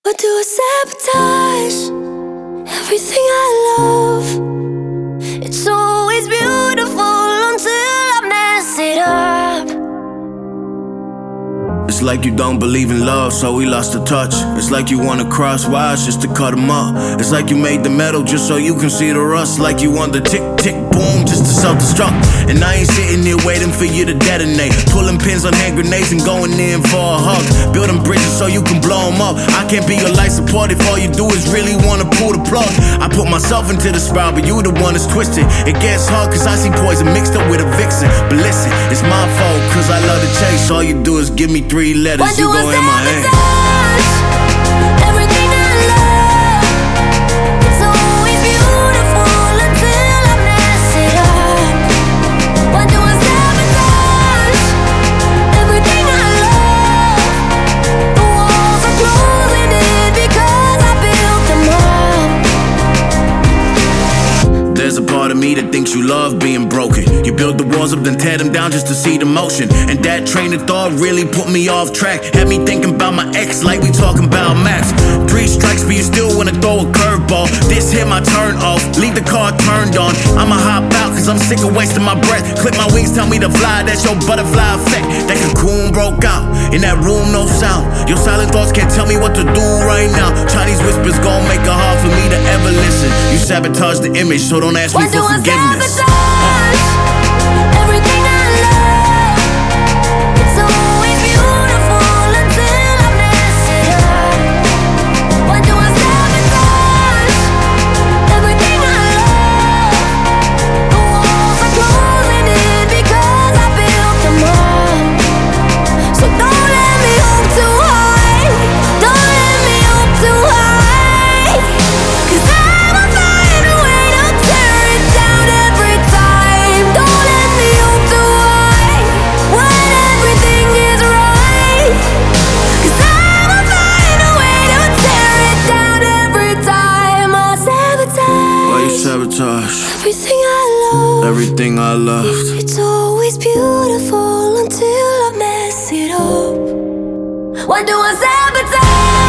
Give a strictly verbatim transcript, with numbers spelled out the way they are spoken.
Or do I sabotage everything I love? It's always beautiful until I mess it up. It's like you don't believe in love, so we lost the touch. It's like you wanna cross wires just to cut them up. It's like you made the metal just so you can see the rust. Like you want the tick, tick, boom just to self-destruct. And I ain't sitting here waiting for you to detonate, pulling pins on hand grenades and going in for a hug. Building bridges so you can blow them up. I can't be your life support if all you do is really wanna pull the plug. I put myself into the spiral, but you the one that's twisted. It gets hard cause I see poison mixed up with a vixen. But listen, it's my fault cause I love to chase. All you do is give me three letters, Why you do go I in my hand. sabotage everything I love? It's always beautiful until I mess it up. Why do I sabotage everything I love? The walls are closing in because I built them up. There's a part of me that thinks you love being broken. You build the walls up, then tear them down just to see the motion. And that train of thought really put me off track. Had me thinking about my ex like we talking about Max. Three strikes, but you still wanna throw a curveball. This hit my turn off, leave the car turned on. I'ma hop out cause I'm sick of wasting my breath. Clip my wings, tell me to fly, that's your butterfly effect. That cocoon broke out, in that room no sound. Your silent thoughts can't tell me what to do right now. Chinese whispers gon' make it hard for me to ever listen. You sabotage the image, so don't ask me Why for do I forgiveness. sabotage everything I love? It's always beautiful until I mess it up. Why do I sabotage everything I love? The walls are closing in because I built them up. So don't let me hope too high. Don't let me hope too high. Cause I'ma find a way to tear it down every time. Don't let me hope too high when everything is right. Cause I'ma find a way to tear it down every time. I sabotage Why you sabotage everything I love. everything I loved? It's always beautiful until I mess it up. Why do I sabotage